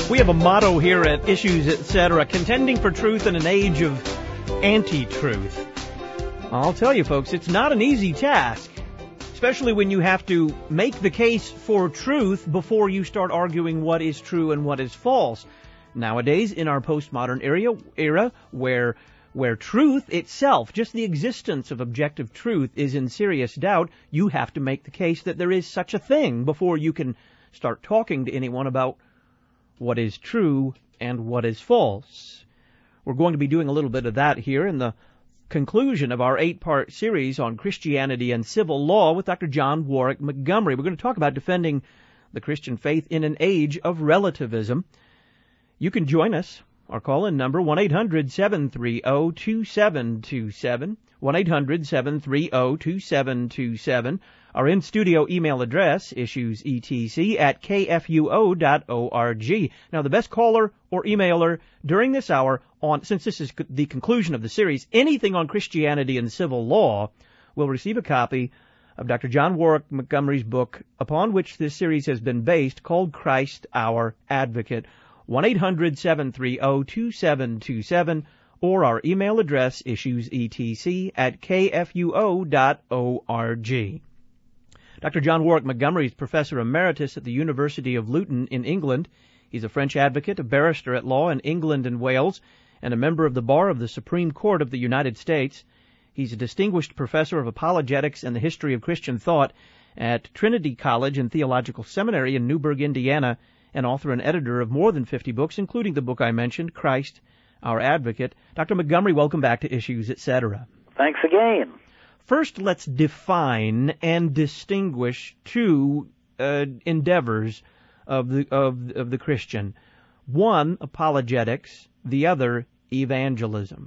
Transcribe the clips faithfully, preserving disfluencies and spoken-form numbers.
We have a motto here at Issues, et cetera, contending for truth in an age of anti-truth. I'll tell you, folks, it's not an easy task, especially when you have to make the case for truth before you start arguing what is true and what is false. Nowadays, in our postmodern era, era where where truth itself, just the existence of objective truth, is in serious doubt, you have to make the case that there is such a thing before you can start talking to anyone about what is true and what is false. We're going to be doing a little bit of that here in the conclusion of our eight-part series on Christianity and civil law with Doctor John Warwick Montgomery. We're going to talk about defending the Christian faith in an age of relativism. You can join us. Our call-in number, one eight hundred seven three zero two seven two seven, one eight hundred seven three zero two seven two seven. Our in-studio email address, issuesetc at k f u o dot org. Now, the best caller or emailer during this hour, on since this is the conclusion of the series, anything on Christianity and civil law, will receive a copy of Doctor John Warwick Montgomery's book, upon which this series has been based, called Christ Our Advocate. one eight hundred seven three zero two seven two seven, or our email address, issuesetc at k f u o dot org. Doctor John Warwick Montgomery is Professor Emeritus at the University of Luton in England. He's a French advocate, a barrister at law in England and Wales, and a member of the Bar of the Supreme Court of the United States. He's a distinguished professor of apologetics and the history of Christian thought at Trinity College and Theological Seminary in Newburgh, Indiana, and author and editor of more than fifty books, including the book I mentioned, Christ Our Advocate. Doctor Montgomery, welcome back to Issues, et cetera. Thanks again. First, let's define and distinguish two uh, endeavors of the of of the Christian. One, apologetics; the other, evangelism.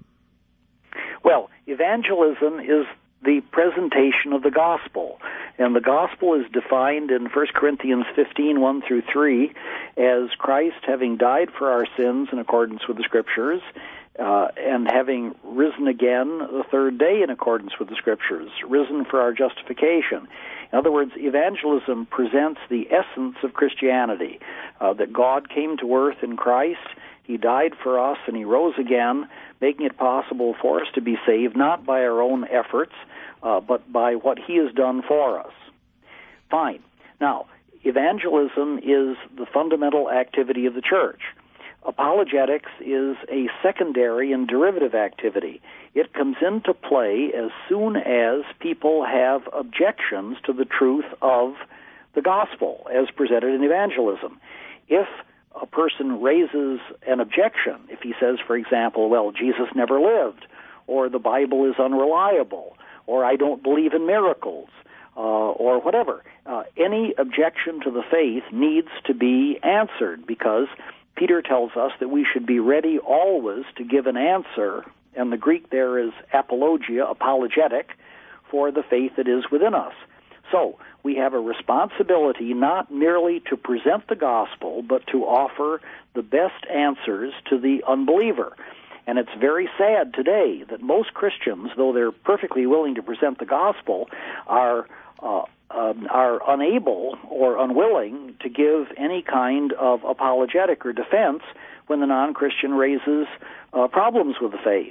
Well, evangelism is the presentation of the gospel, and the gospel is defined in First Corinthians fifteen, one through three, as Christ having died for our sins in accordance with the Scriptures, Uh, and having risen again the third day in accordance with the Scriptures, risen for our justification. In other words, evangelism presents the essence of Christianity, uh, that God came to earth in Christ, He died for us, and He rose again, making it possible for us to be saved, not by our own efforts, uh, but by what He has done for us. Fine. Now, evangelism is the fundamental activity of the church. Apologetics is a secondary and derivative activity. It comes into play as soon as people have objections to the truth of the gospel as presented in evangelism. If a person raises an objection, if he says, for example, well, Jesus never lived, or the Bible is unreliable, or I don't believe in miracles, uh, or whatever, uh, any objection to the faith needs to be answered, because Peter tells us that we should be ready always to give an answer, and the Greek there is apologia, apologetic, for the faith that is within us. So we have a responsibility not merely to present the gospel, but to offer the best answers to the unbeliever. And it's very sad today that most Christians, though they're perfectly willing to present the gospel, are uh, Um, are unable or unwilling to give any kind of apologetic or defense when the non-Christian raises uh, problems with the faith.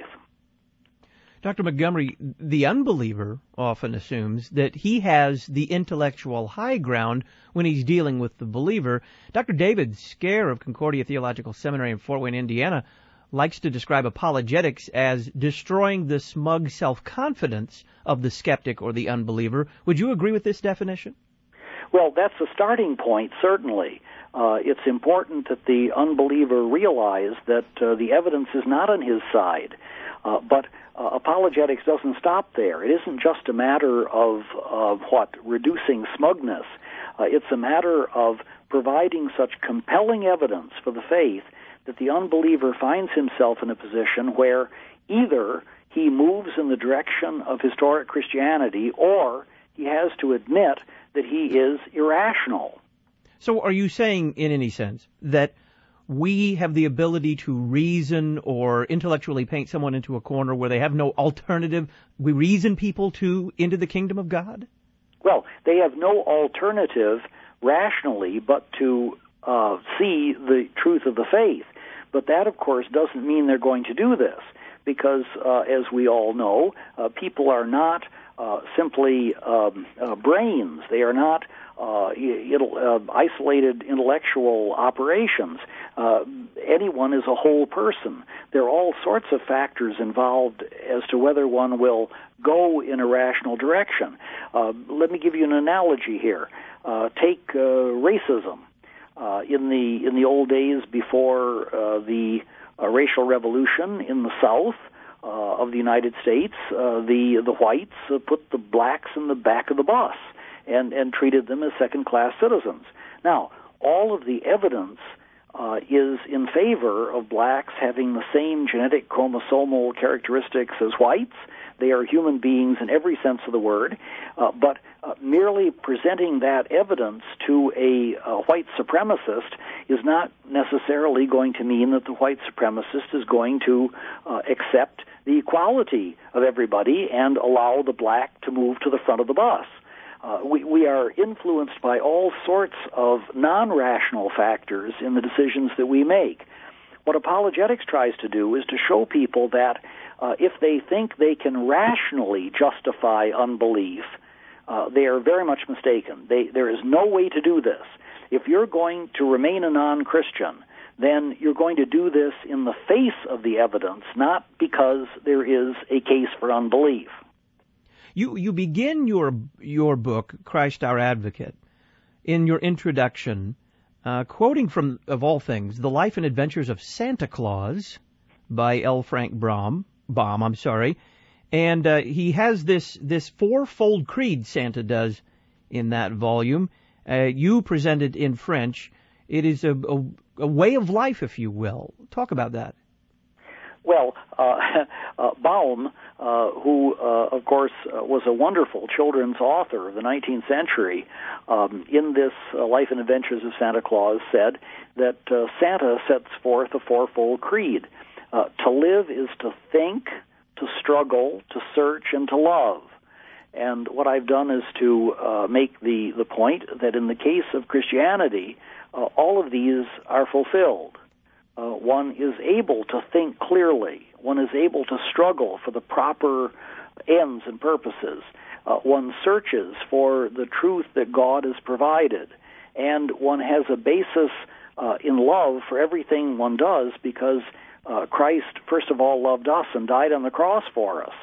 Doctor Montgomery, the unbeliever often assumes that he has the intellectual high ground when he's dealing with the believer. Doctor David Scare of Concordia Theological Seminary in Fort Wayne, Indiana, likes to describe apologetics as destroying the smug self-confidence of the skeptic or the unbeliever. Would you agree with this definition? Well, that's a starting point, certainly. Uh, it's important that the unbeliever realize that uh, the evidence is not on his side. Uh, but uh, apologetics doesn't stop there. It isn't just a matter of, of what, reducing smugness. Uh, it's a matter of providing such compelling evidence for the faith that the unbeliever finds himself in a position where either he moves in the direction of historic Christianity or he has to admit that he is irrational. So are you saying, in any sense, that we have the ability to reason or intellectually paint someone into a corner where they have no alternative? We reason people to into the kingdom of God? Well, they have no alternative rationally but to uh, see the truth of the faith. But that, of course, doesn't mean they're going to do this, because, uh, as we all know, uh, people are not uh, simply um, uh, brains. They are not uh, uh, isolated intellectual operations. Uh, anyone is a whole person. There are all sorts of factors involved as to whether one will go in a rational direction. Uh, let me give you an analogy here. Uh, take uh, racism. Uh, in the in the old days before uh, the uh, racial revolution in the South uh, of the United States, uh, the the whites uh, put the blacks in the back of the bus and and treated them as second-class citizens. Now, all of the evidence uh, is in favor of blacks having the same genetic chromosomal characteristics as whites. They are human beings in every sense of the word, uh, but uh, merely presenting that evidence to a, a white supremacist is not necessarily going to mean that the white supremacist is going to uh, accept the equality of everybody and allow the black to move to the front of the bus. Uh, we, we are influenced by all sorts of non-rational factors in the decisions that we make. What apologetics tries to do is to show people that uh, if they think they can rationally justify unbelief, uh, they are very much mistaken. They, there is no way to do this. If you're going to remain a non-Christian, then you're going to do this in the face of the evidence, not because there is a case for unbelief. You you begin your your book, Christ Our Advocate, in your introduction, uh, quoting from, of all things, The Life and Adventures of Santa Claus by L. Frank Baum. Baum, I'm sorry, and uh, he has this this fourfold creed. Santa does in that volume. Uh, you present it in French. It is a, a, a way of life, if you will. Talk about that. Well, uh, uh, Baum, uh, who, uh, of course, uh, was a wonderful children's author of the nineteenth century, um, in this uh, Life and Adventures of Santa Claus, said that uh, Santa sets forth a fourfold creed. Uh, to live is to think, to struggle, to search, and to love. And what I've done is to uh, make the, the point that in the case of Christianity, uh, all of these are fulfilled. Uh, one is able to think clearly. One is able to struggle for the proper ends and purposes. Uh, one searches for the truth that God has provided. And one has a basis uh, in love for everything one does, because uh, Christ, first of all, loved us and died on the cross for us.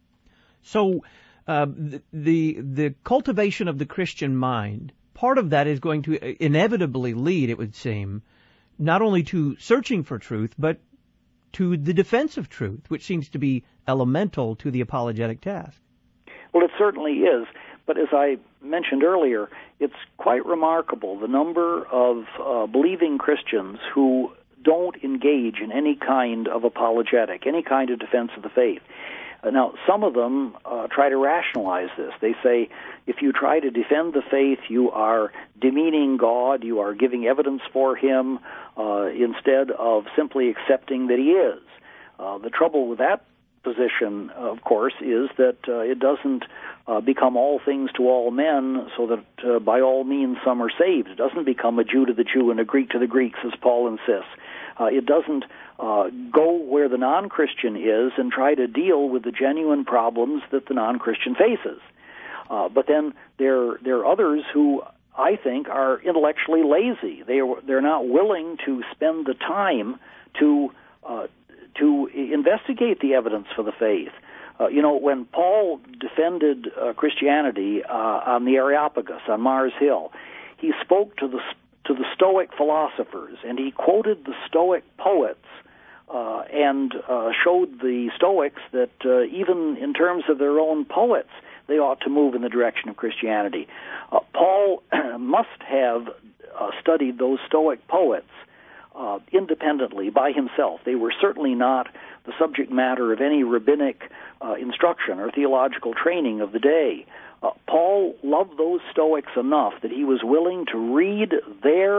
So uh, the the cultivation of the Christian mind, part of that is going to inevitably lead, it would seem, not only to searching for truth, but to the defense of truth, which seems to be elemental to the apologetic task. Well, it certainly is. But as I mentioned earlier, it's quite remarkable the number of uh, believing Christians who don't engage in any kind of apologetic, any kind of defense of the faith. Uh, now, some of them uh, try to rationalize this. They say, if you try to defend the faith, you are demeaning God, you are giving evidence for Him, uh, instead of simply accepting that He is. Uh, the trouble with that position, of course, is that uh, it doesn't uh, become all things to all men, so that uh, by all means some are saved. It doesn't become a Jew to the Jew and a Greek to the Greeks, as Paul insists. Uh, it doesn't uh, go where the non-Christian is and try to deal with the genuine problems that the non-Christian faces. Uh, but then there there are others who I think are intellectually lazy. They are, they're not willing to spend the time to uh, to investigate the evidence for the faith. Uh, you know, when Paul defended uh, Christianity uh, on the Areopagus, on Mars Hill, he spoke to the to the Stoic philosophers, and he quoted the Stoic poets uh, and uh, showed the Stoics that uh, even in terms of their own poets, they ought to move in the direction of Christianity. Uh, Paul must have uh, studied those Stoic poets uh, independently by himself. They were certainly not the subject matter of any rabbinic uh, instruction or theological training of the day. Uh, Paul loved those Stoics enough that he was willing to read their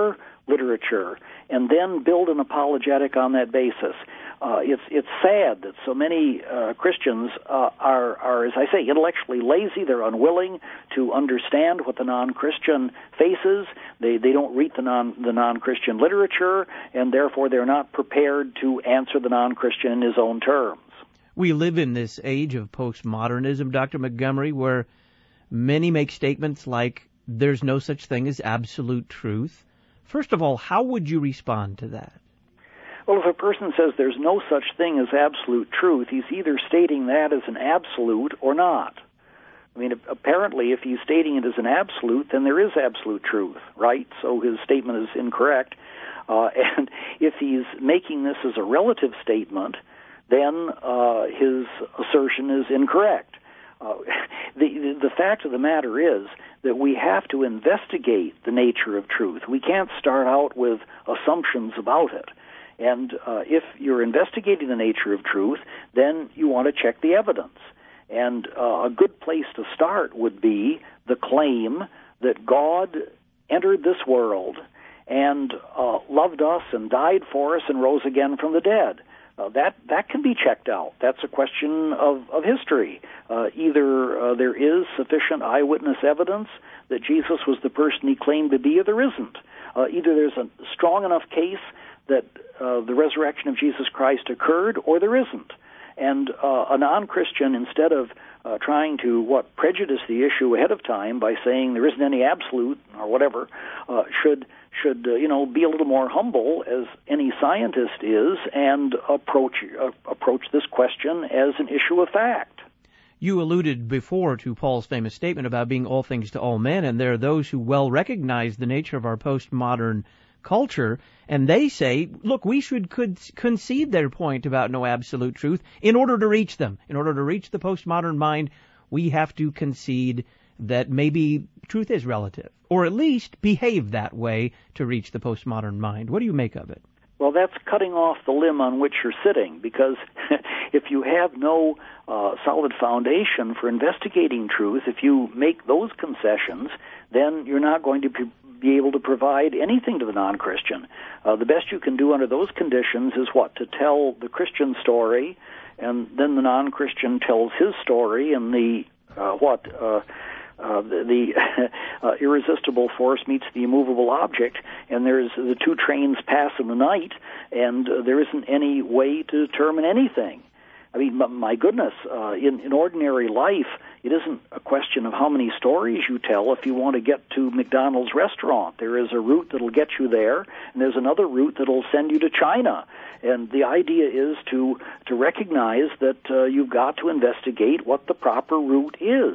literature and then build an apologetic on that basis. Uh, it's it's sad that so many uh, Christians uh, are, are, as I say, intellectually lazy. They're unwilling to understand what the non-Christian faces. They they don't read the non the non-Christian literature, and therefore they're not prepared to answer the non-Christian in his own terms. We live in this age of postmodernism, Doctor Montgomery, where many make statements like there's no such thing as absolute truth. First of all, how would you respond to that? Well, if a person says there's no such thing as absolute truth, he's either stating that as an absolute or not. I mean, apparently, if he's stating it as an absolute, then there is absolute truth, right? So his statement is incorrect. Uh, and if he's making this as a relative statement, then uh, his assertion is incorrect. Uh, the, the fact of the matter is that we have to investigate the nature of truth. We can't start out with assumptions about it. And uh, if you're investigating the nature of truth, then you want to check the evidence. And uh, a good place to start would be the claim that God entered this world and uh, loved us and died for us and rose again from the dead. Uh, that that can be checked out. That's a question of, of history. Uh, either uh, there is sufficient eyewitness evidence that Jesus was the person he claimed to be, or there isn't. Uh, either there's a strong enough case that uh, the resurrection of Jesus Christ occurred, or there isn't. And uh, a non-Christian, instead of uh, trying to, what, prejudice the issue ahead of time by saying there isn't any absolute or whatever, uh, should, should uh, you know, be a little more humble, as any scientist is, and approach, uh, approach this question as an issue of fact. You alluded before to Paul's famous statement about being all things to all men, and there are those who well recognize the nature of our postmodern culture, and they say, look, we should could concede their point about no absolute truth in order to reach them. In order to reach the postmodern mind, we have to concede that maybe truth is relative, or at least behave that way to reach the postmodern mind. What do you make of it? Well, that's cutting off the limb on which you're sitting, because if you have no uh, solid foundation for investigating truth, if you make those concessions, then you're not going to be be able to provide anything to the non-Christian. Uh, the best you can do under those conditions is what? To tell the Christian story, and then the non-Christian tells his story, and the, uh, what, uh, uh, the, the uh, irresistible force meets the immovable object, and there's the two trains pass in the night, and uh, there isn't any way to determine anything. I mean, my goodness, uh, in, in ordinary life, it isn't a question of how many stories you tell if you want to get to McDonald's restaurant. There is a route that'll get you there, and there's another route that'll send you to China. And the idea is to, to recognize that uh, you've got to investigate what the proper route is.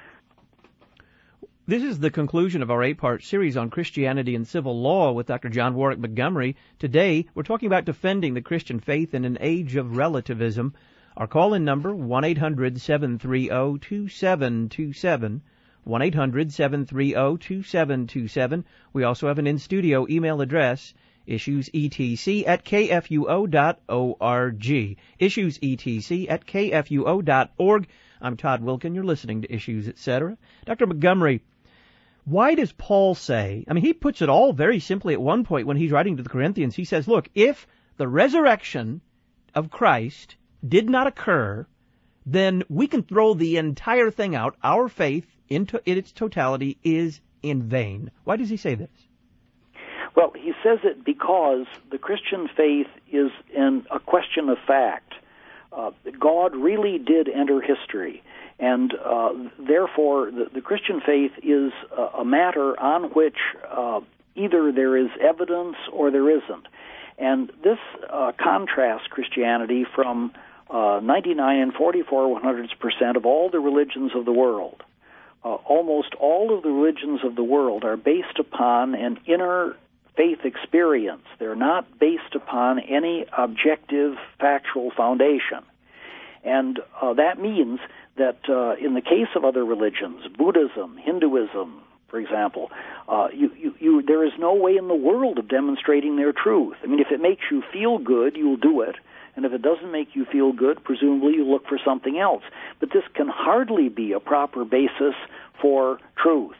This is the conclusion of our eight-part series on Christianity and civil law with Doctor John Warwick Montgomery. Today, we're talking about defending the Christian faith in an age of relativism. Our call-in number, one eight hundred seven three zero two seven two seven, one eight hundred seven three zero two seven two seven. We also have an in-studio email address, issuesetc at kfuo dot org, issuesetc at kfuo dot org. I'm Todd Wilkin. You're listening to Issues, et cetera. Doctor Montgomery, why does Paul say, I mean, he puts it all very simply at one point when he's writing to the Corinthians. He says, look, if the resurrection of Christ did not occur, then we can throw the entire thing out. Our faith into in its totality is in vain. Why does he say this? Well, he says it because the Christian faith is in a question of fact. Uh, God really did enter history, and uh, therefore the, the Christian faith is a, a matter on which uh, either there is evidence or there isn't. And this uh, contrasts Christianity from Uh, ninety-nine and forty-four one-hundredths percent of all the religions of the world. Uh, almost all of the religions of the world are based upon an inner faith experience. They're not based upon any objective factual foundation. And uh, that means that uh, in the case of other religions, Buddhism, Hinduism, for example, uh, you, you, you, there is no way in the world of demonstrating their truth. I mean, if it makes you feel good, you'll do it. And if it doesn't make you feel good, presumably you look for something else. But this can hardly be a proper basis for truth.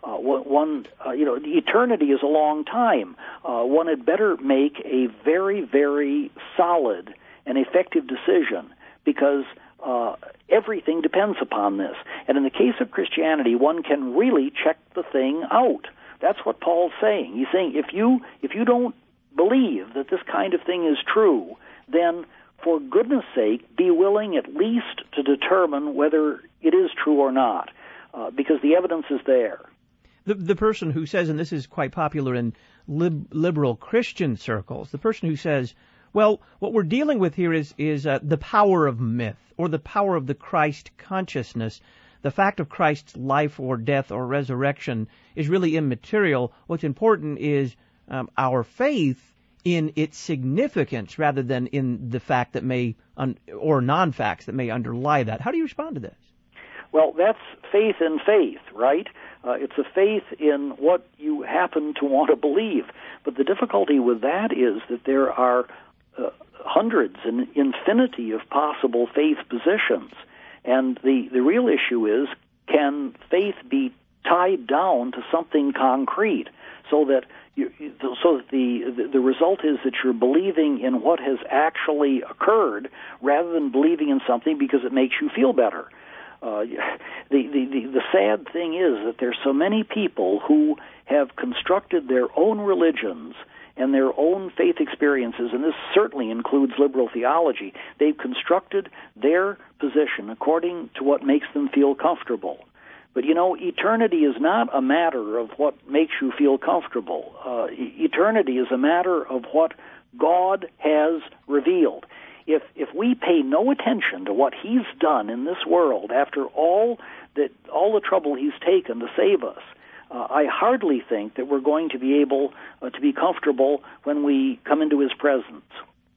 Uh, one, uh, you know, eternity is a long time. Uh, one had better make a very, very solid and effective decision, because uh, everything depends upon this. And in the case of Christianity, one can really check the thing out. That's what Paul's saying. He's saying if you if you don't believe that this kind of thing is true, then for goodness sake, be willing at least to determine whether it is true or not, uh, because the evidence is there. The, the person who says, and this is quite popular in lib, liberal Christian circles, the person who says, well, what we're dealing with here is, is uh, the power of myth, or the power of the Christ consciousness. The fact of Christ's life or death or resurrection is really immaterial. What's important is um, our faith in its significance rather than in the fact that may, un- or non-facts that may underlie that. How do you respond to this? Well, that's faith in faith, right? Uh, it's a faith in what you happen to want to believe. But the difficulty with that is that there are uh, hundreds and infinity of possible faith positions. And the, the real issue is, can faith be tied down to something concrete so that you, so that the, the result is that you're believing in what has actually occurred rather than believing in something because it makes you feel better. Uh, the, the, the, the sad thing is that there's so many people who have constructed their own religions and their own faith experiences, and this certainly includes liberal theology. They've constructed their position according to what makes them feel comfortable. But, you know, eternity is not a matter of what makes you feel comfortable. Uh, eternity is a matter of what God has revealed. If if we pay no attention to what He's done in this world after all that all the trouble He's taken to save us, uh, I hardly think that we're going to be able uh, to be comfortable when we come into His presence.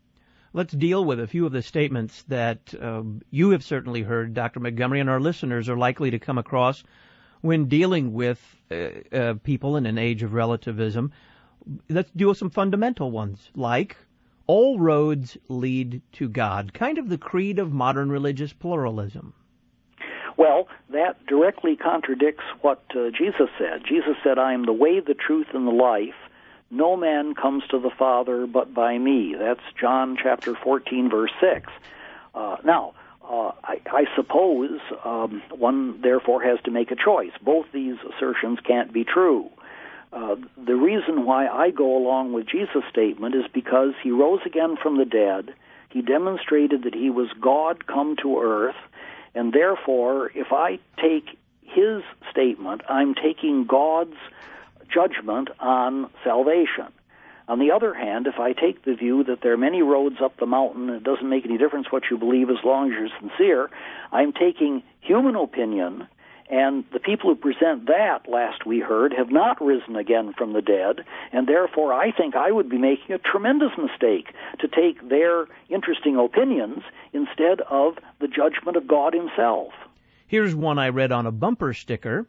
Let's deal with a few of the statements that uh, you have certainly heard, Doctor Montgomery, and our listeners are likely to come across when dealing with uh, uh, people in an age of relativism. Let's deal with some fundamental ones, like all roads lead to God, kind of the creed of modern religious pluralism. Well, that directly contradicts what uh, Jesus said. Jesus said, I am the way, the truth, and the life. No man comes to the Father but by me. That's John chapter fourteen, verse six. Uh, now, uh, I, I suppose um, one therefore has to make a choice. Both these assertions can't be true. Uh, the reason why I go along with Jesus' statement is because He rose again from the dead. He demonstrated that He was God come to earth, and therefore, if I take His statement, I'm taking God's judgment on salvation. On the other hand, if I take the view that there are many roads up the mountain, it doesn't make any difference what you believe as long as you're sincere, I'm taking human opinion. And the people who present that, last we heard, have not risen again from the dead, and therefore I think I would be making a tremendous mistake to take their interesting opinions instead of the judgment of God Himself. Here's one I read on a bumper sticker.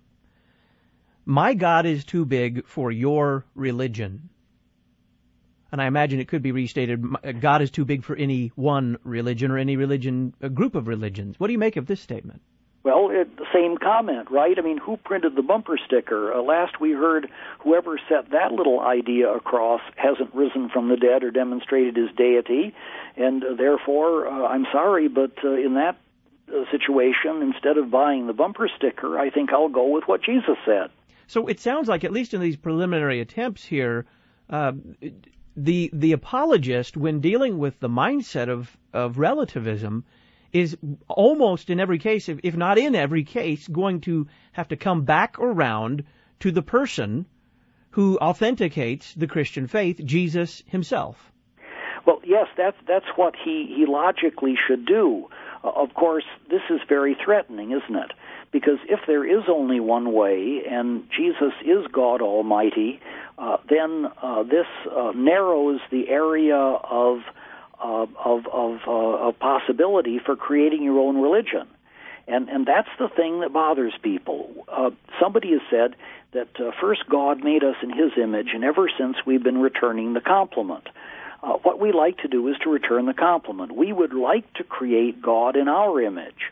My God is too big for your religion. And I imagine it could be restated, God is too big for any one religion or any religion, a group of religions. What do you make of this statement? Well, it, the same comment, right? I mean, who printed the bumper sticker? Uh, last we heard, whoever set that little idea across hasn't risen from the dead or demonstrated His deity, and uh, therefore, uh, I'm sorry, but uh, in that uh, situation, instead of buying the bumper sticker, I think I'll go with what Jesus said. So it sounds like, at least in these preliminary attempts here, uh, the the apologist, when dealing with the mindset of, of relativism, is almost in every case, if, if not in every case, going to have to come back around to the person who authenticates the Christian faith, Jesus Himself. Well, yes, that's that's what he, he logically should do. Uh, of course, this is very threatening, isn't it? Because if there is only one way, and Jesus is God Almighty, uh, then uh, this uh, narrows the area of uh, of of, uh, of possibility for creating your own religion, and and that's the thing that bothers people. Uh, somebody has said that uh, first God made us in His image, and ever since we've been returning the compliment. Uh, what we like to do is to return the compliment. We would like to create God in our image.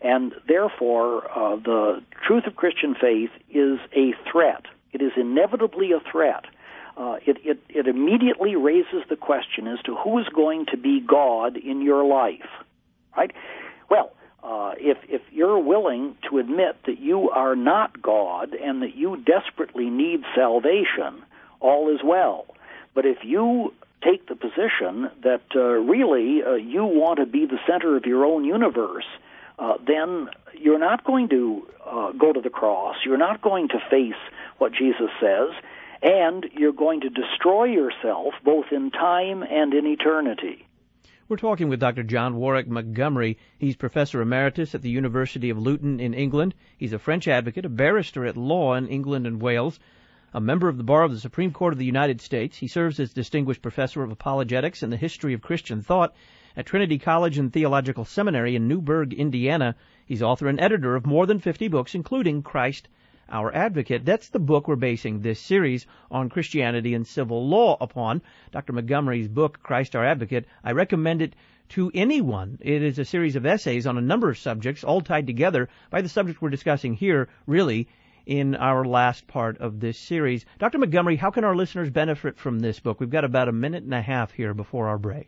And therefore, uh, the truth of Christian faith is a threat. It is inevitably a threat. Uh, it, it, it immediately raises the question as to who is going to be God in your life, right? Well, uh, if, if you're willing to admit that you are not God and that you desperately need salvation, all is well. But if you take the position that uh, really uh, you want to be the center of your own universe, uh, then you're not going to uh, go to the cross. You're not going to face what Jesus says, and you're going to destroy yourself both in time and in eternity. We're talking with Doctor John Warwick Montgomery. He's Professor Emeritus at the University of Luton in England. He's a French advocate, a barrister at law in England and Wales, a member of the Bar of the Supreme Court of the United States. He serves as Distinguished Professor of Apologetics and the History of Christian Thought at Trinity College and Theological Seminary in Newburgh, Indiana. He's author and editor of more than fifty books, including Christ, Our Advocate. That's the book we're basing this series on Christianity and civil law upon. Doctor Montgomery's book, Christ, Our Advocate, I recommend it to anyone. It is a series of essays on a number of subjects, all tied together by the subject we're discussing here, really, in our last part of this series. Doctor Montgomery, how can our listeners benefit from this book? We've got about a minute and a half here before our break.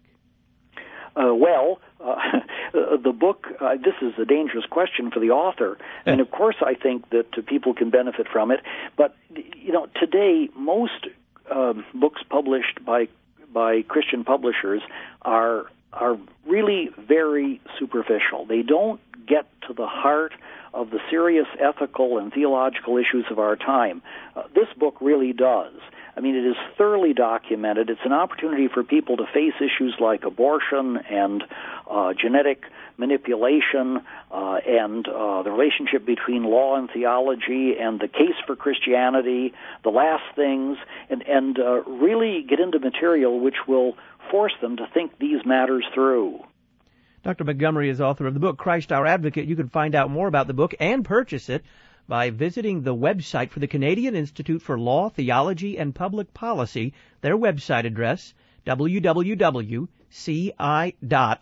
Uh, well, uh, the book, uh, this is a dangerous question for the author, and of course I think that uh, people can benefit from it, but, you know, today most uh, books published by by Christian publishers are are really very superficial. They don't get to the heart of the serious ethical and theological issues of our time. Uh, this book really does. I mean, it is thoroughly documented. It's an opportunity for people to face issues like abortion and uh, genetic manipulation uh, and uh, the relationship between law and theology and the case for Christianity, the last things, and, and uh, really get into material which will force them to think these matters through. Doctor Montgomery is author of the book, Christ, Our Advocate. You can find out more about the book and purchase it by visiting the website for the Canadian Institute for Law, Theology, and Public Policy. Their website address, w w w dot c i dot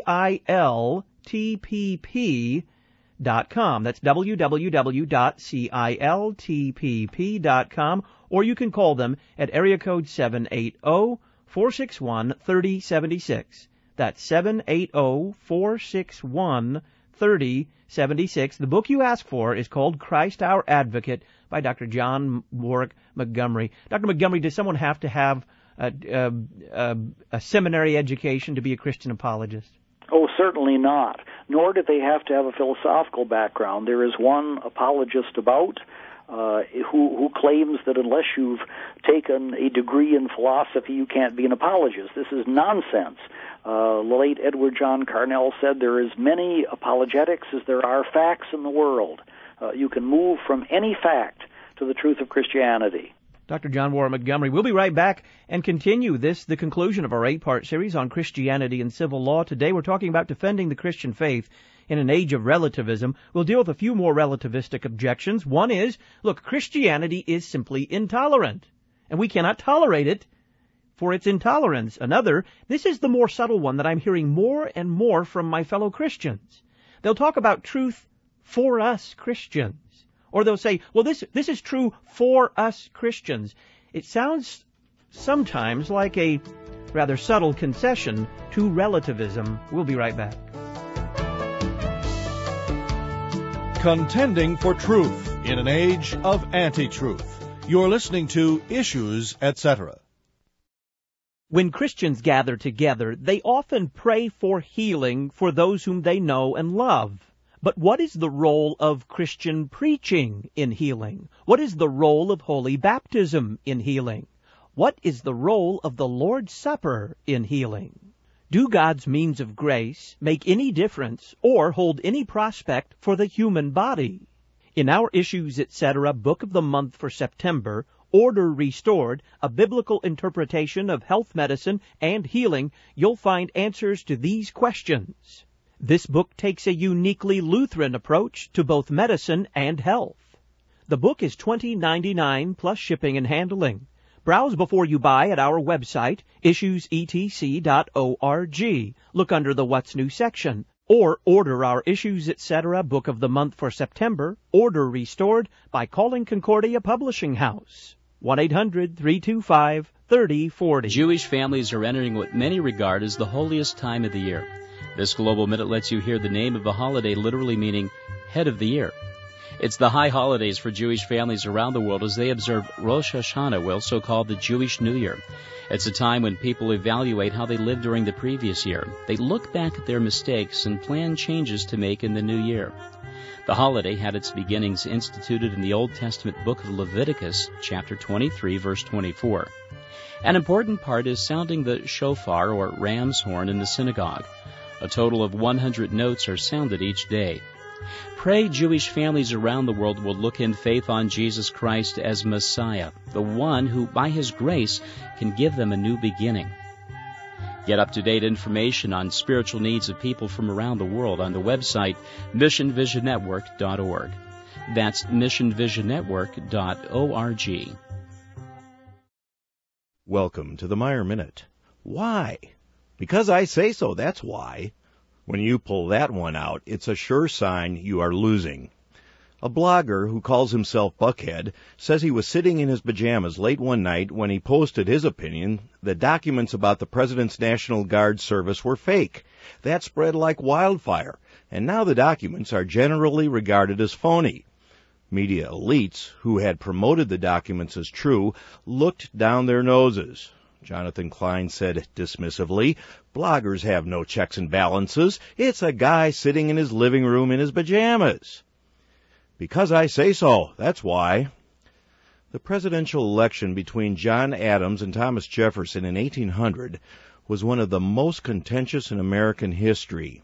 ciltpp dot com. That's w w w dot ciltpp dot com, or you can call them at area code seven eight zero, four six one, three zero seven six. That's seven eight zero, four six one, three zero seven six. The book you ask for is called Christ, Our Advocate by Doctor John Warwick Montgomery. Doctor Montgomery, does someone have to have a, a, a, a seminary education to be a Christian apologist? Oh, certainly not. Nor do they have to have a philosophical background. There is one apologist about uh, who, who claims that unless you've taken a degree in philosophy, you can't be an apologist. This is nonsense. Uh, the late Edward John Carnell said there is many apologetics as there are facts in the world. Uh, you can move from any fact to the truth of Christianity. Doctor John Warwick Montgomery. We'll be right back and continue this, the conclusion of our eight-part series on Christianity and civil law. Today we're talking about defending the Christian faith in an age of relativism. We'll deal with a few more relativistic objections. One is, look, Christianity is simply intolerant, and we cannot tolerate it for its intolerance. Another, this is the more subtle one that I'm hearing more and more from my fellow Christians. They'll talk about truth for us Christians. Or they'll say, well, this this is true for us Christians. It sounds sometimes like a rather subtle concession to relativism. We'll be right back. Contending for truth in an age of anti-truth. You're listening to Issues, et cetera. When Christians gather together, they often pray for healing for those whom they know and love. But what is the role of Christian preaching in healing? What is the role of holy baptism in healing? What is the role of the Lord's Supper in healing? Do God's means of grace make any difference or hold any prospect for the human body? In our Issues, et cetera book of the month for September, Order Restored, a biblical interpretation of health medicine and healing, you'll find answers to these questions. This book takes a uniquely Lutheran approach to both medicine and health. The book is twenty dollars and ninety-nine cents plus shipping and handling. Browse before you buy at our website, issues e t c dot org. Look under the What's New section. Or order our Issues Etc. Book of the Month for September, Order Restored, by calling Concordia Publishing House. one eight hundred three two five three zero four zero. Jewish families are entering what many regard as the holiest time of the year. This Global Minute lets you hear the name of the holiday literally meaning head of the year. It's the high holidays for Jewish families around the world as they observe Rosh Hashanah, also called the Jewish New Year. It's a time when people evaluate how they lived during the previous year. They look back at their mistakes and plan changes to make in the new year. The holiday had its beginnings instituted in the Old Testament book of Leviticus, chapter twenty-three, verse twenty-four. An important part is sounding the shofar, or ram's horn, in the synagogue. A total of one hundred notes are sounded each day. Pray Jewish families around the world will look in faith on Jesus Christ as Messiah, the one who, by His grace, can give them a new beginning. Get up-to-date information on spiritual needs of people from around the world on the website mission vision network dot org. That's mission vision network dot org. Welcome to the Meyer Minute. Why? Because I say so, that's why. When you pull that one out, it's a sure sign you are losing. A blogger who calls himself Buckhead says he was sitting in his pajamas late one night when he posted his opinion that documents about the President's National Guard service were fake. That spread like wildfire, and now the documents are generally regarded as phony. Media elites, who had promoted the documents as true, looked down their noses. Jonathan Klein said dismissively, "Bloggers have no checks and balances. It's a guy sitting in his living room in his pajamas." Because I say so, that's why. The presidential election between John Adams and Thomas Jefferson in eighteen hundred was one of the most contentious in American history.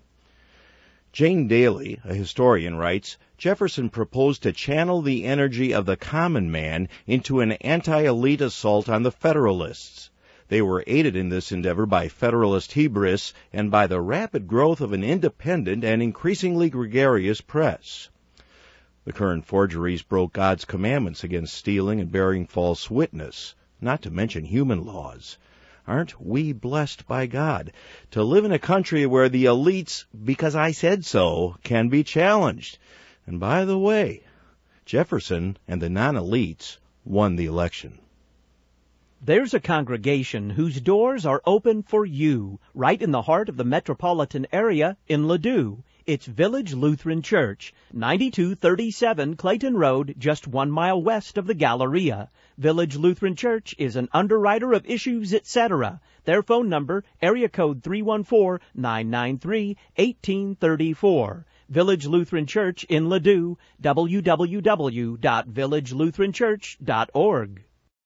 Jane Daly, a historian, writes, Jefferson proposed to channel the energy of the common man into an anti-elite assault on the Federalists. They were aided in this endeavor by Federalist hubris and by the rapid growth of an independent and increasingly gregarious press. The current forgeries broke God's commandments against stealing and bearing false witness, not to mention human laws. Aren't we blessed by God to live in a country where the elites, because I said so, can be challenged? And by the way, Jefferson and the non-elites won the election. There's a congregation whose doors are open for you, right in the heart of the metropolitan area in Ladue. It's Village Lutheran Church, ninety-two thirty-seven Clayton Road, just one mile west of the Galleria. Village Lutheran Church is an underwriter of Issues Etc. Their phone number, area code three one four, nine nine three, one eight three four. Village Lutheran Church in Ladue, w w w dot village lutheran church dot org.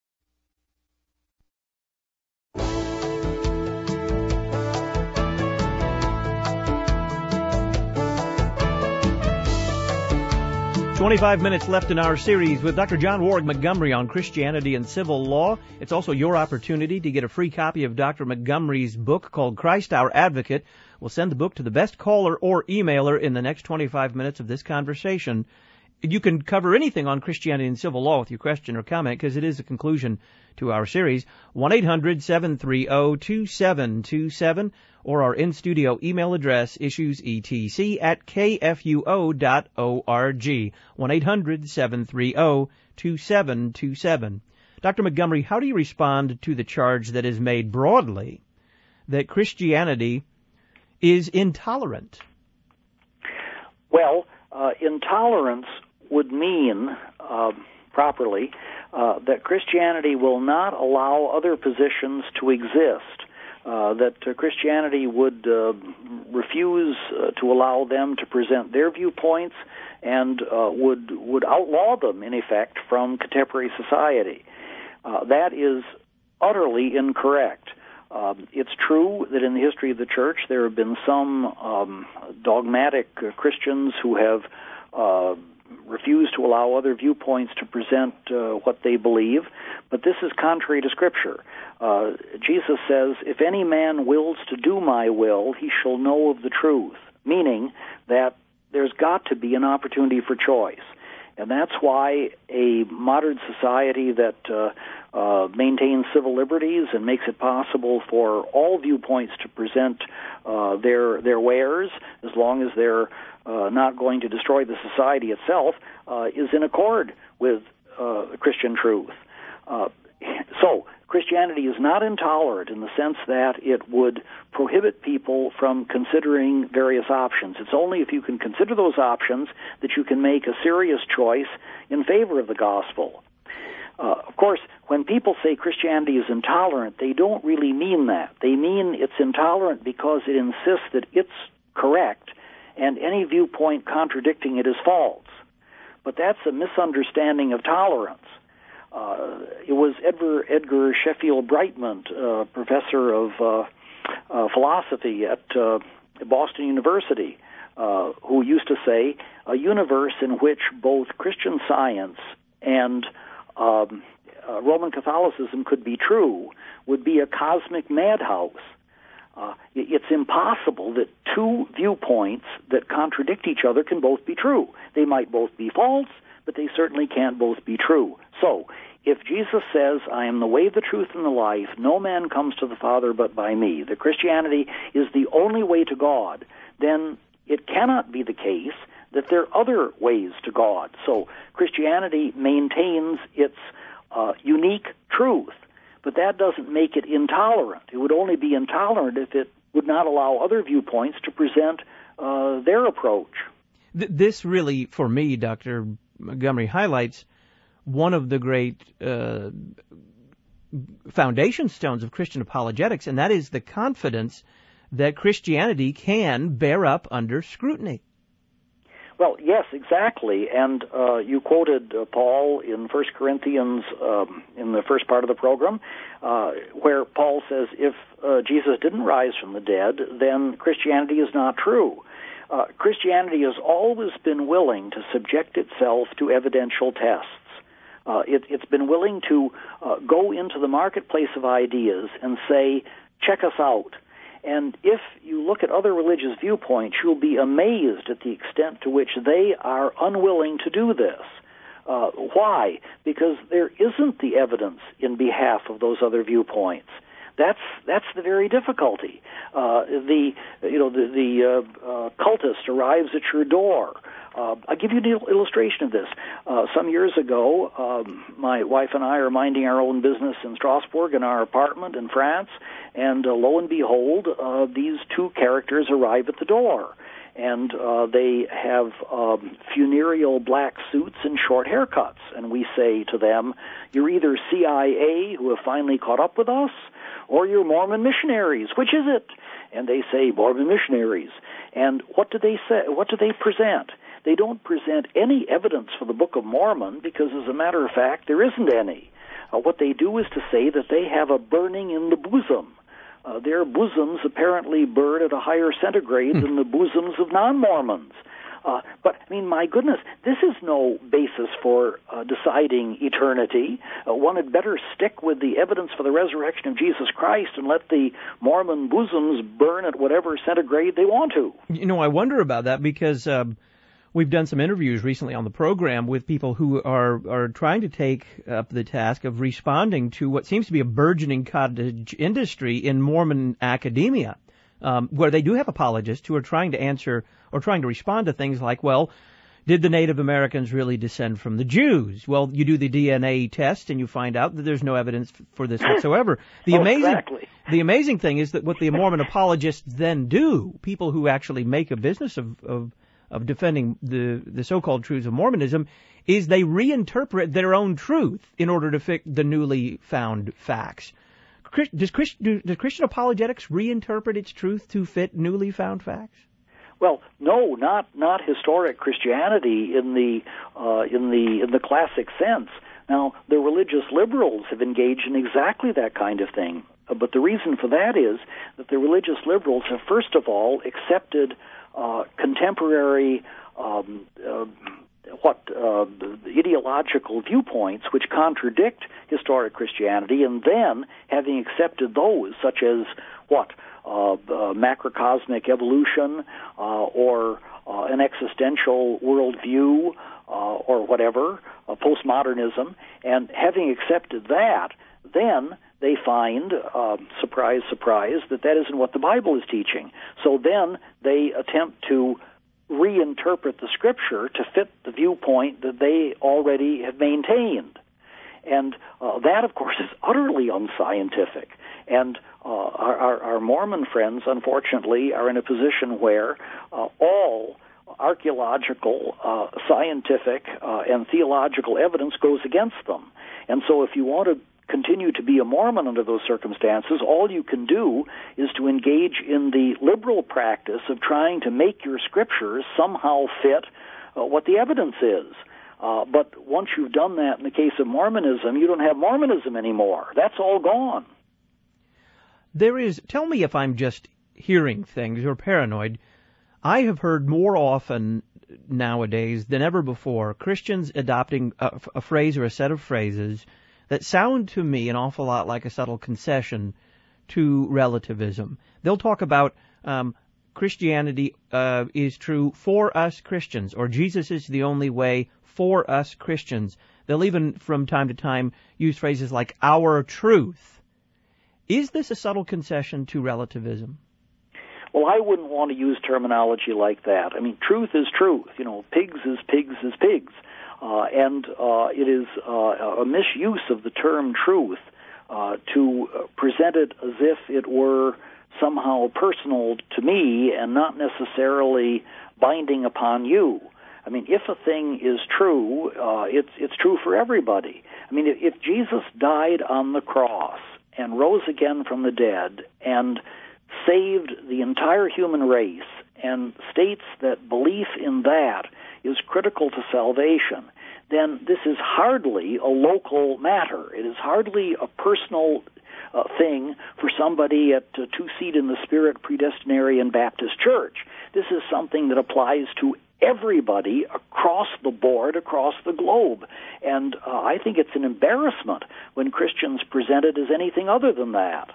twenty-five minutes left in our series with Doctor John Warwick Montgomery on Christianity and Civil Law. It's also your opportunity to get a free copy of Doctor Montgomery's book called Christ Our Advocate. We'll send the book to the best caller or emailer in the next twenty-five minutes of this conversation. You can cover anything on Christianity and Civil Law with your question or comment because it is a conclusion to our series. one eight hundred seven three zero two seven two seven or our in-studio email address, issuesetc at k f u o dot org. one eight hundred seven three zero two seven two seven. Doctor Montgomery, how do you respond to the charge that is made broadly that Christianity is intolerant? Well, uh, intolerance would mean, uh, properly, uh, that Christianity will not allow other positions to exist, uh, that uh, Christianity would uh, refuse uh, to allow them to present their viewpoints and uh, would would outlaw them, in effect, from contemporary society. Uh, that is utterly incorrect. Um, it's true that in the history of the church there have been some um, dogmatic uh, Christians who have uh, refused to allow other viewpoints to present uh, what they believe, but this is contrary to Scripture. Uh, Jesus says, "If any man wills to do my will, he shall know of the truth," meaning that there's got to be an opportunity for choice. And that's why a modern society that uh, uh, maintains civil liberties and makes it possible for all viewpoints to present uh, their their wares, as long as they're uh, not going to destroy the society itself, uh, is in accord with uh, Christian truth. Uh, so Christianity is not intolerant in the sense that it would prohibit people from considering various options. It's only if you can consider those options that you can make a serious choice in favor of the gospel. Uh, of course, when people say Christianity is intolerant, they don't really mean that. They mean it's intolerant because it insists that it's correct and any viewpoint contradicting it is false. But that's a misunderstanding of tolerance. Uh, it was Edgar, Edgar Sheffield Brightman, uh, professor of uh, uh, philosophy at uh, Boston University, uh, who used to say, a universe in which both Christian Science and um, uh, Roman Catholicism could be true would be a cosmic madhouse. Uh, it's impossible that two viewpoints that contradict each other can both be true. They might both be false, but they certainly can't both be true. So, if Jesus says, I am the way, the truth, and the life, no man comes to the Father but by me, that Christianity is the only way to God, then it cannot be the case that there are other ways to God. So Christianity maintains its uh, unique truth, but that doesn't make it intolerant. It would only be intolerant if it would not allow other viewpoints to present uh, their approach. Th- this really, for me, Doctor Montgomery, highlights one of the great uh, foundation stones of Christian apologetics, and that is the confidence that Christianity can bear up under scrutiny. Well, yes, exactly. And uh, you quoted uh, Paul in First Corinthians um, in the first part of the program, uh, where Paul says, if uh, Jesus didn't rise from the dead, then Christianity is not true. Uh, Christianity has always been willing to subject itself to evidential tests. Uh, it, it's been willing to uh, go into the marketplace of ideas and say, check us out. And if you look at other religious viewpoints, you'll be amazed at the extent to which they are unwilling to do this. Uh, why? Because there isn't the evidence in behalf of those other viewpoints. That's that's the very difficulty. Uh, the you know the the uh, uh, cultist arrives at your door. Uh, I'll give you an il- illustration of this. Uh, some years ago, um, my wife and I are minding our own business in Strasbourg in our apartment in France, and uh, lo and behold, uh, these two characters arrive at the door. And uh, they have um, funereal black suits and short haircuts. And we say to them, you're either C I A, who have finally caught up with us, or you're Mormon missionaries. Which is it? And they say, Mormon missionaries. And what do they say? What do they present? They don't present any evidence for the Book of Mormon because, as a matter of fact, there isn't any. Uh, what they do is to say that they have a burning in the bosom. Uh, their bosoms apparently burn at a higher centigrade than the bosoms of non-Mormons. Uh, but, I mean, my goodness, this is no basis for uh, deciding eternity. Uh, one had better stick with the evidence for the resurrection of Jesus Christ and let the Mormon bosoms burn at whatever centigrade they want to. You know, I wonder about that because um, we've done some interviews recently on the program with people who are, are trying to take up the task of responding to what seems to be a burgeoning cottage industry in Mormon academia. Um, where they do have apologists who are trying to answer or trying to respond to things like, well, did the Native Americans really descend from the Jews? Well, you do the D N A test and you find out that there's no evidence for this whatsoever. The oh, amazing, exactly. the amazing thing is that what the Mormon apologists then do, people who actually make a business of, of, of defending the, the so-called truths of Mormonism, is they reinterpret their own truth in order to fit the newly found facts. Does Christian, does Christian apologetics reinterpret its truth to fit newly found facts? Well, no, not not historic Christianity in the uh, in the in the classic sense. Now, the religious liberals have engaged in exactly that kind of thing. Uh, but the reason for that is that the religious liberals have first of all accepted uh, contemporary um, uh, what uh, ideological viewpoints which contradict historic Christianity, and then having accepted those, such as what uh, uh, macrocosmic evolution uh, or uh, an existential worldview uh, or whatever, uh, postmodernism, and having accepted that, then they find, uh, surprise, surprise, that that isn't what the Bible is teaching. So then they attempt to reinterpret the Scripture to fit the viewpoint that they already have maintained. And uh, that, of course, is utterly unscientific. And uh, our, our, our Mormon friends, unfortunately, are in a position where uh, all archaeological, uh, scientific, uh, and theological evidence goes against them. And so if you want to continue to be a Mormon under those circumstances, all you can do is to engage in the liberal practice of trying to make your scriptures somehow fit uh, what the evidence is. Uh, but once you've done that in the case of Mormonism, you don't have Mormonism anymore. That's all gone. There is, tell me if I'm just hearing things or paranoid, I have heard more often nowadays than ever before Christians adopting a, a phrase or a set of phrases that sound to me an awful lot like a subtle concession to relativism. They'll talk about um, Christianity uh, is true for us Christians, or Jesus is the only way for us Christians. They'll even, from time to time, use phrases like our truth. Is this a subtle concession to relativism? Well, I wouldn't want to use terminology like that. I mean, truth is truth. You know, pigs is pigs is pigs. Uh, and uh, it is uh, a misuse of the term truth uh, to present it as if it were somehow personal to me and not necessarily binding upon you. I mean, if a thing is true, uh, it's it's true for everybody. I mean, if, if Jesus died on the cross and rose again from the dead and saved the entire human race and states that belief in that is critical to salvation, then this is hardly a local matter. It is hardly a personal uh, thing for somebody at uh, Two Seed in the Spirit Predestinarian Baptist Church. This is something that applies to everybody across the board, across the globe. And uh, I think it's an embarrassment when Christians present it as anything other than that.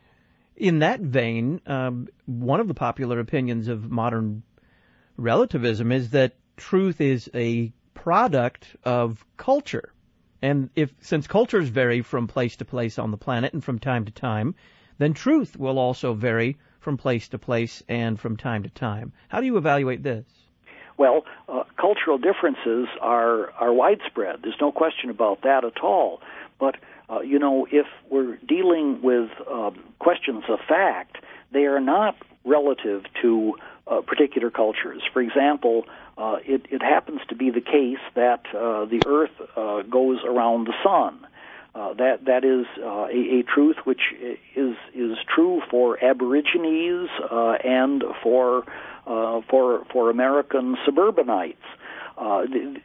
In that vein, um, one of the popular opinions of modern relativism is that truth is a product of culture. And if since cultures vary from place to place on the planet and from time to time, then truth will also vary from place to place and from time to time. How do you evaluate this? Well, uh, cultural differences are, are widespread. There's no question about that at all. But, uh, you know, if we're dealing with uh, questions of fact, they are not relative to uh, particular cultures. For example, uh, it, it happens to be the case that uh, the Earth uh, goes around the sun. Uh, that that is uh, a, a truth which is is true for Aborigines uh, and for uh, for for American suburbanites. Uh,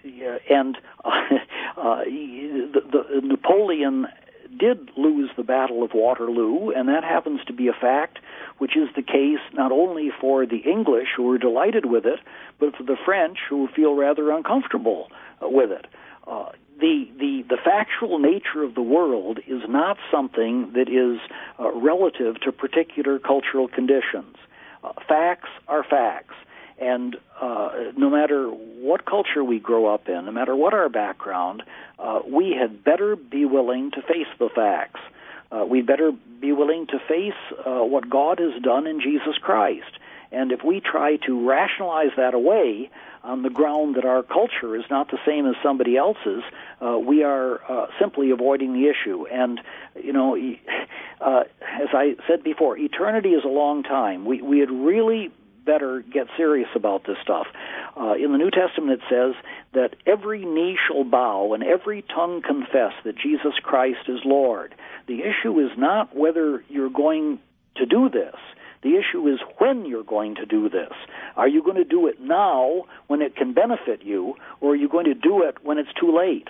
and uh, uh, the, the Napoleon did lose the Battle of Waterloo, and that happens to be a fact which is the case not only for the English, who are delighted with it, but for the French, who feel rather uncomfortable uh, with it. Uh, the, the, the factual nature of the world is not something that is uh, relative to particular cultural conditions. Uh, facts are facts. And uh, no matter what culture we grow up in, no matter what our background, uh, we had better be willing to face the facts. Uh, we'd better be willing to face uh, what God has done in Jesus Christ. And if we try to rationalize that away on the ground that our culture is not the same as somebody else's, uh, we are uh, simply avoiding the issue. And, you know, uh, as I said before, eternity is a long time. We, we had really better get serious about this stuff. Uh, in the New Testament it says that every knee shall bow and every tongue confess that Jesus Christ is Lord. The issue is not whether you're going to do this. The issue is when you're going to do this. Are you going to do it now when it can benefit you, or are you going to do it when it's too late?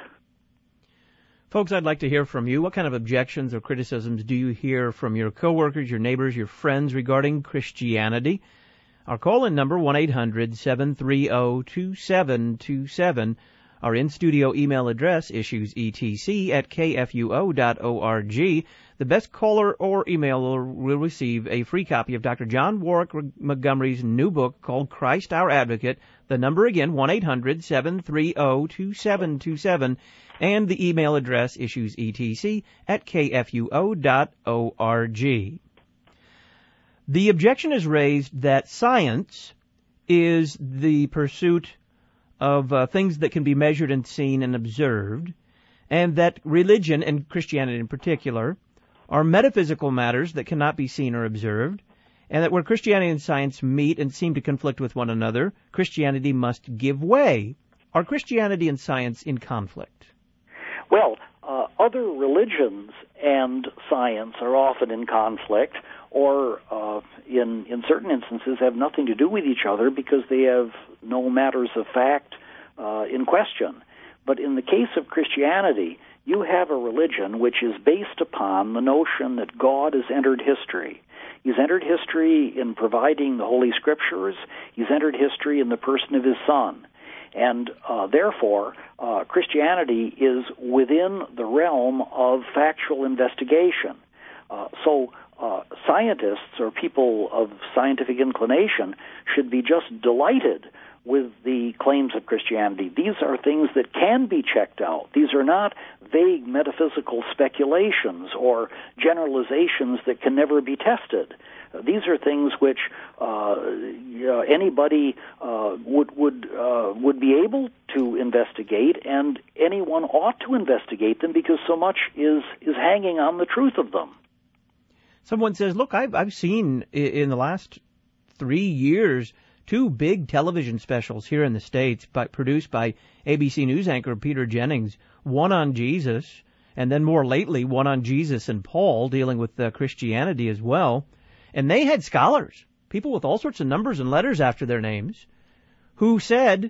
Folks, I'd like to hear from you. What kind of objections or criticisms do you hear from your coworkers, your neighbors, your friends regarding Christianity? Our call-in number, one eight hundred seven three zero two seven two seven. Our in-studio email address, issuesetc at kfuo dot org. The best caller or emailer will receive a free copy of Doctor John Warwick Montgomery's new book called Christ Our Advocate. The number again, one eight hundred seven three zero two seven two seven. And the email address, issuesetc at kfuo dot org. The objection is raised that science is the pursuit of uh, things that can be measured and seen and observed, and that religion, and Christianity in particular, are metaphysical matters that cannot be seen or observed, and that where Christianity and science meet and seem to conflict with one another, Christianity must give way. Are Christianity and science in conflict? Well, uh, other religions and science are often in conflict, or uh, in in certain instances have nothing to do with each other because they have no matters of fact uh, in question. But in the case of Christianity, you have a religion which is based upon the notion that God has entered history. He's entered history in providing the Holy Scriptures. He's entered history in the person of His Son. And uh, therefore, uh, Christianity is within the realm of factual investigation. Uh, so uh, scientists or people of scientific inclination should be just delighted with the claims of Christianity. These are things that can be checked out. These are not vague metaphysical speculations or generalizations that can never be tested. Uh, these are things which uh, uh, anybody uh, would would uh, would be able to investigate, and anyone ought to investigate them because so much is is hanging on the truth of them. Someone says, "Look, I've I've seen in the last three years." Two big television specials here in the States by, produced by A B C News anchor Peter Jennings, one on Jesus, and then more lately, one on Jesus and Paul, dealing with uh, Christianity as well. And they had scholars, people with all sorts of numbers and letters after their names, who said,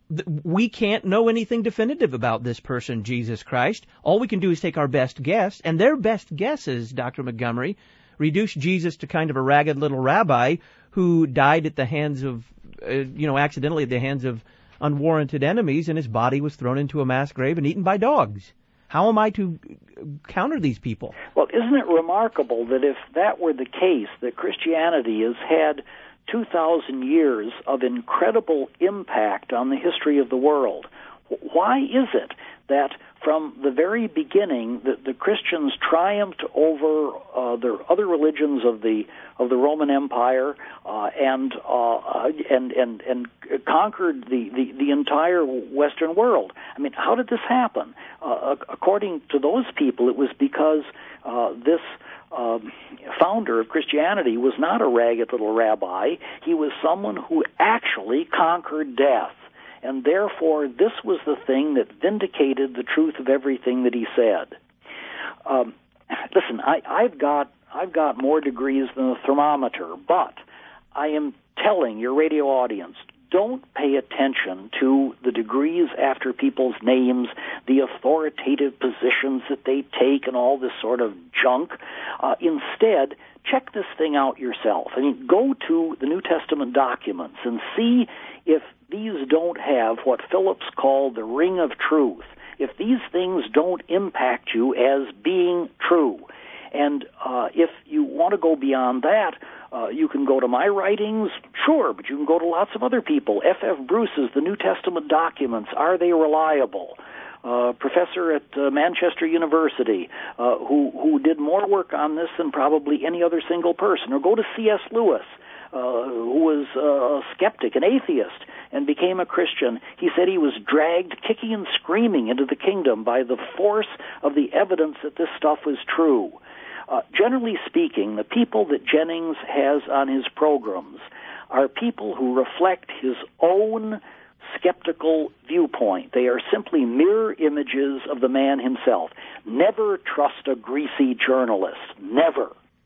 we can't know anything definitive about this person, Jesus Christ. All we can do is take our best guess. And their best guesses, Doctor Montgomery, reduced Jesus to kind of a ragged little rabbi who died at the hands of, uh, you know, accidentally at the hands of unwarranted enemies, and his body was thrown into a mass grave and eaten by dogs. How am I to counter these people? Well, isn't it remarkable that if that were the case, that Christianity has had two thousand years of incredible impact on the history of the world? Why is it that from the very beginning the, the Christians triumphed over uh, the other religions of the of the Roman Empire uh, and uh, and and and conquered the, the, the entire Western world? I mean, how did this happen? Uh, according to those people, it was because uh, this Um, founder of Christianity was not a ragged little rabbi. He was someone who actually conquered death. And therefore, this was the thing that vindicated the truth of everything that he said. Um, listen, I, I've got I've got more degrees than a thermometer, but I am telling your radio audience, don't pay attention to the degrees after people's names, the authoritative positions that they take, and all this sort of junk. Uh, instead, check this thing out yourself. I mean, go to the New Testament documents and see if these don't have what Phillips called the ring of truth, if these things don't impact you as being true. And uh, if you want to go beyond that, uh, you can go to my writings, sure, but you can go to lots of other people. F F Bruce's The New Testament Documents, Are They Reliable? Uh, professor at uh, Manchester University, uh, who, who did more work on this than probably any other single person. Or go to C S Lewis, uh, who was uh, a skeptic, an atheist, and became a Christian. He said he was dragged kicking and screaming into the kingdom by the force of the evidence that this stuff was true. Uh, generally speaking, the people that Jennings has on his programs are people who reflect his own skeptical viewpoint. They are simply mirror images of the man himself. Never trust a greasy journalist. Never.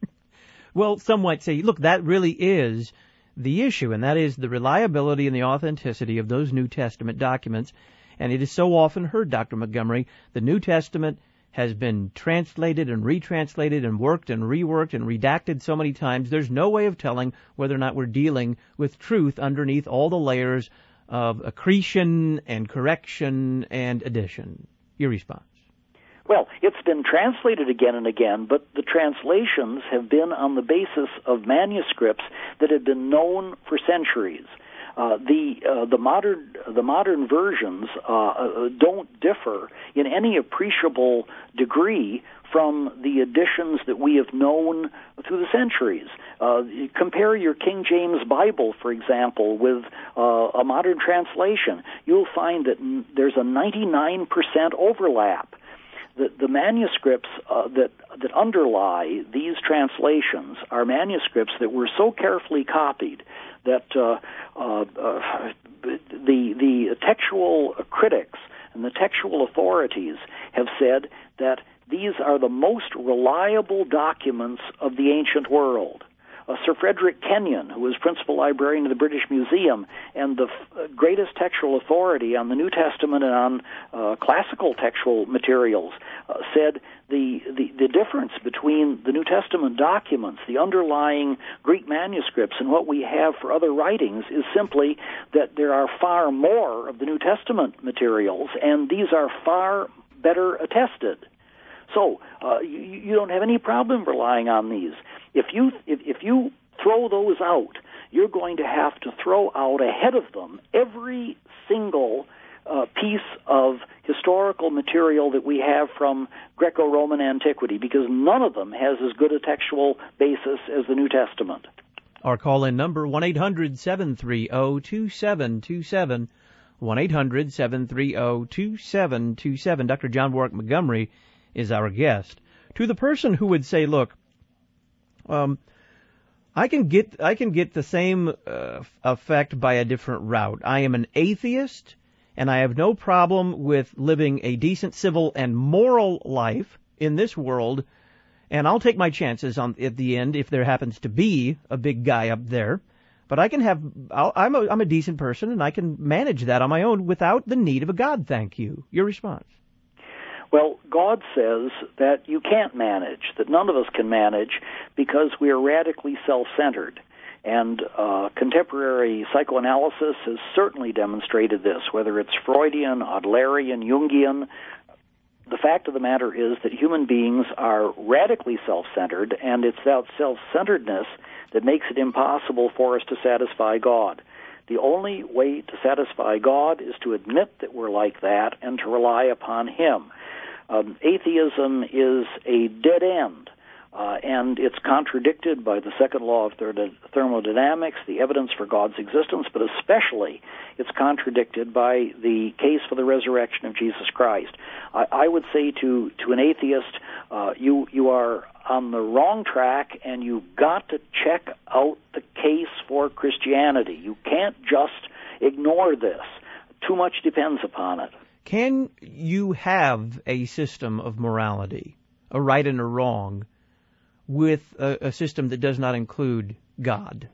Well, some might say, look, that really is the issue, and that is the reliability and the authenticity of those New Testament documents. And it is so often heard, Doctor Montgomery, the New Testament has been translated and retranslated and worked and reworked and redacted so many times, there's no way of telling whether or not we're dealing with truth underneath all the layers of accretion and correction and addition? Your response. Well, it's been translated again and again, but the translations have been on the basis of manuscripts that had been known for centuries. Uh, the uh, the modern the modern versions uh, don't differ in any appreciable degree from the editions that we have known through the centuries. Uh, compare your King James Bible, for example, with uh, a modern translation. You'll find that n- there's a ninety-nine percent overlap. The, the manuscripts uh, that that underlie these translations are manuscripts that were so carefully copied that uh, uh, uh, the the textual critics and the textual authorities have said that these are the most reliable documents of the ancient world. Uh, Sir Frederick Kenyon, who was principal librarian of the British Museum and the f- greatest textual authority on the New Testament and on uh, classical textual materials, uh, said the, the, the difference between the New Testament documents, the underlying Greek manuscripts, and what we have for other writings is simply that there are far more of the New Testament materials, and these are far better attested. So uh, you, you don't have any problem relying on these. If you if, if you throw those out, you're going to have to throw out ahead of them every single uh, piece of historical material that we have from Greco-Roman antiquity, because none of them has as good a textual basis as the New Testament. Our call-in number, one eight hundred seven three zero two seven two seven, one eight hundred seven three zero two seven two seven. Doctor John Warwick Montgomery is our guest. To the person who would say, look, um, I can get I can get the same uh, effect by a different route. I am an atheist, and I have no problem with living a decent, civil, and moral life in this world, and I'll take my chances on at the end if there happens to be a big guy up there. But I can have I'll, I'm a I'm a decent person, and I can manage that on my own without the need of a God. Thank you. Your response. Well, God says that you can't manage, that none of us can manage, because we are radically self-centered. And uh, contemporary psychoanalysis has certainly demonstrated this, whether it's Freudian, Adlerian, Jungian. The fact of the matter is that human beings are radically self-centered, and it's that self-centeredness that makes it impossible for us to satisfy God. The only way to satisfy God is to admit that we're like that and to rely upon Him. Um, atheism is a dead end, uh, and it's contradicted by the second law of thermodynamics, the evidence for God's existence, but especially it's contradicted by the case for the resurrection of Jesus Christ. I, I would say to, to an atheist, uh, you, you are on the wrong track, and you've got to check out the case for Christianity. You can't just ignore this. Too much depends upon it. Can you have a system of morality, a right and a wrong, with a, a system that does not include God?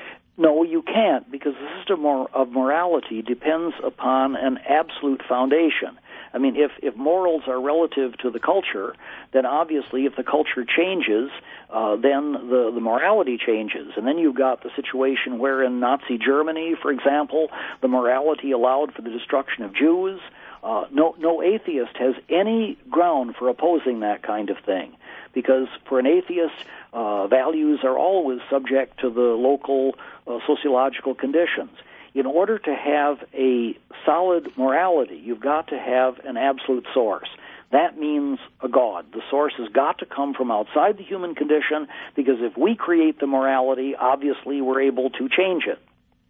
No, you can't, because the system of morality depends upon an absolute foundation. I mean, if, if morals are relative to the culture, then obviously if the culture changes, uh, then the, the morality changes. And then you've got the situation where in Nazi Germany, for example, the morality allowed for the destruction of Jews. Uh, no, no atheist has any ground for opposing that kind of thing, because for an atheist, uh, values are always subject to the local uh, sociological conditions. In order to have a solid morality, you've got to have an absolute source. That means a God. The source has got to come from outside the human condition, because if we create the morality, obviously we're able to change it.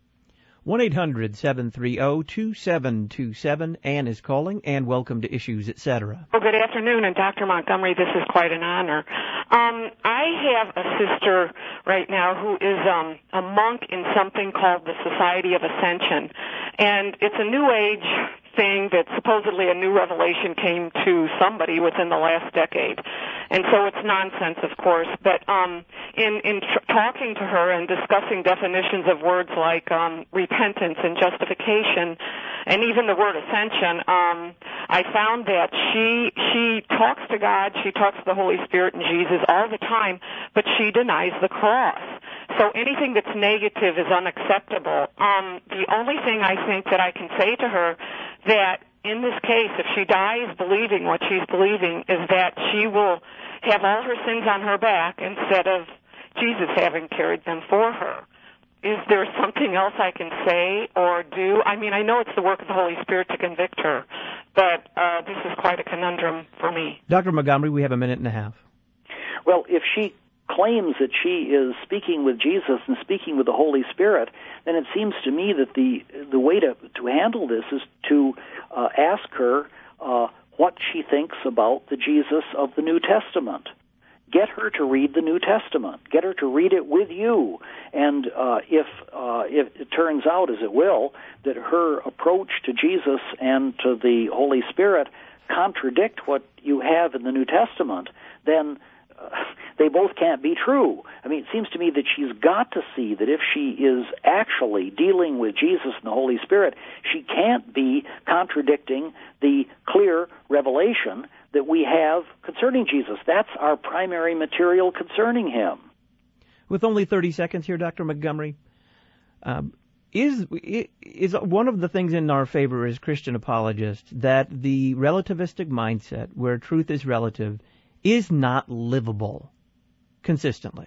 one eight hundred seven three zero two seven two seven. Ann is calling. Ann, welcome to Issues, et cetera. Well, good afternoon, and Doctor Montgomery, this is quite an honor. Um, I have a sister right now who is um, a monk in something called the Society of Ascension, and it's a New Age thing that supposedly a new revelation came to somebody within the last decade. And so it's nonsense, of course, but um, in, in tr- talking to her and discussing definitions of words like um, repentance and justification, and even the word ascension, um, I found that she she talks to God, she talks to the Holy Spirit and Jesus all the time, but she denies the cross. So anything that's negative is unacceptable. Um, the only thing I think that I can say to her that in this case, if she dies believing what she's believing, is that she will have all her sins on her back instead of Jesus having carried them for her. Is there something else I can say or do? I mean, I know it's the work of the Holy Spirit to convict her, but uh, this is quite a conundrum for me. Doctor Montgomery, we have a minute and a half. Well, if she claims that she is speaking with Jesus and speaking with the Holy Spirit, then it seems to me that the the way to, to handle this is to uh, ask her uh, what she thinks about the Jesus of the New Testament. Get her to read the New Testament. Get her to read it with you. And uh, if uh, if it turns out, as it will, that her approach to Jesus and to the Holy Spirit contradict what you have in the New Testament, then uh, they both can't be true. I mean, it seems to me that she's got to see that if she is actually dealing with Jesus and the Holy Spirit, she can't be contradicting the clear revelation that we have concerning Jesus. That's our primary material concerning him. With only thirty seconds here, Doctor Montgomery, um, is is one of the things in our favor as Christian apologists that the relativistic mindset, where truth is relative, is not livable consistently?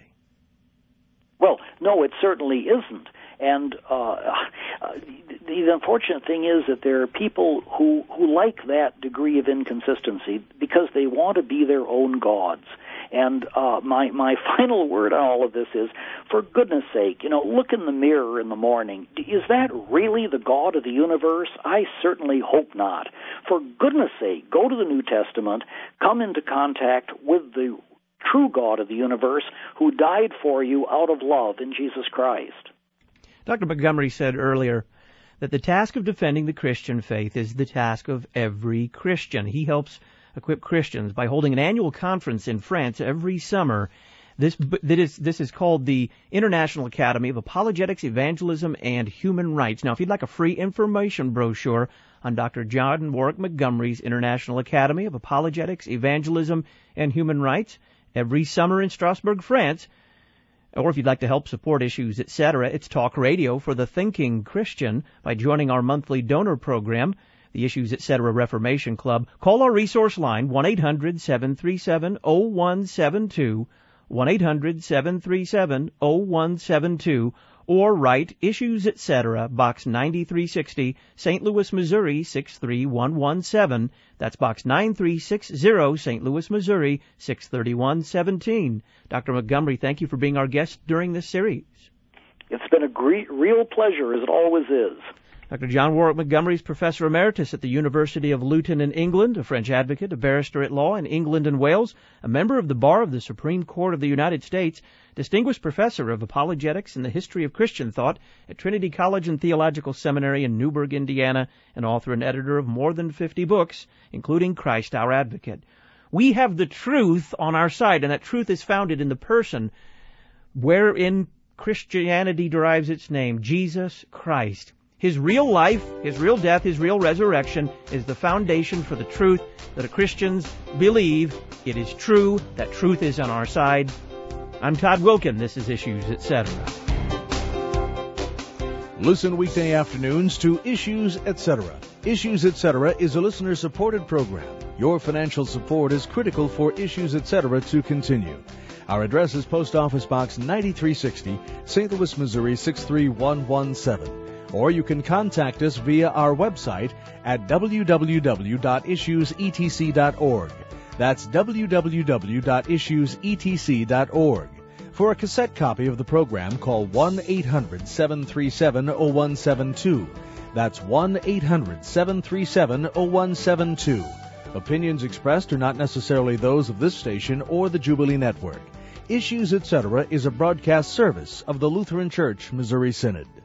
Well, no, it certainly isn't. And uh, uh, the unfortunate thing is that there are people who, who like that degree of inconsistency because they want to be their own gods. And uh, my my final word on all of this is, for goodness sake, you know, look in the mirror in the morning. Is that really the God of the universe? I certainly hope not. For goodness sake, go to the New Testament, come into contact with the true God of the universe who died for you out of love in Jesus Christ. Doctor Montgomery said earlier that the task of defending the Christian faith is the task of every Christian. He helps equip Christians by holding an annual conference in France every summer. This, that is, this is called the International Academy of Apologetics, Evangelism, and Human Rights. Now, if you'd like a free information brochure on Doctor John Warwick Montgomery's International Academy of Apologetics, Evangelism, and Human Rights, every summer in Strasbourg, France, or if you'd like to help support Issues, et cetera, it's talk radio for the thinking Christian by joining our monthly donor program, the Issues, et cetera Reformation Club. Call our resource line, one eight hundred seven three seven oh one seven two, one eight hundred seven three seven oh one seven two, or write Issues, et cetera, Box ninety-three sixty, Saint Louis, Missouri, six three one one seven. That's Box nine three six zero, Saint Louis, Missouri, six three one one seven. Doctor Montgomery, thank you for being our guest during this series. It's been a great, real pleasure, as it always is. Doctor John Warwick Montgomery is Professor Emeritus at the University of Luton in England, a French advocate, a barrister at law in England and Wales, a member of the Bar of the Supreme Court of the United States, Distinguished Professor of Apologetics and the History of Christian Thought at Trinity College and Theological Seminary in Newburgh, Indiana, and author and editor of more than fifty books, including Christ Our Advocate. We have the truth on our side, and that truth is founded in the person wherein Christianity derives its name, Jesus Christ. His real life, his real death, his real resurrection is the foundation for the truth that Christians believe. It is true. That truth is on our side. I'm Todd Wilkin. This is Issues, et cetera. Listen weekday afternoons to Issues, et cetera. Issues, et cetera is a listener-supported program. Your financial support is critical for Issues, et cetera to continue. Our address is Post Office Box ninety-three sixty, Saint Louis, Missouri, six three one one seven. Or you can contact us via our website at w w w dot issues e t c dot org. That's w w w dot issues e t c dot org. For a cassette copy of the program, call one eight hundred seven three seven oh one seven two. That's one eight hundred seven three seven oh one seven two. Opinions expressed are not necessarily those of this station or the Jubilee Network. Issues, et cetera is a broadcast service of the Lutheran Church Missouri Synod.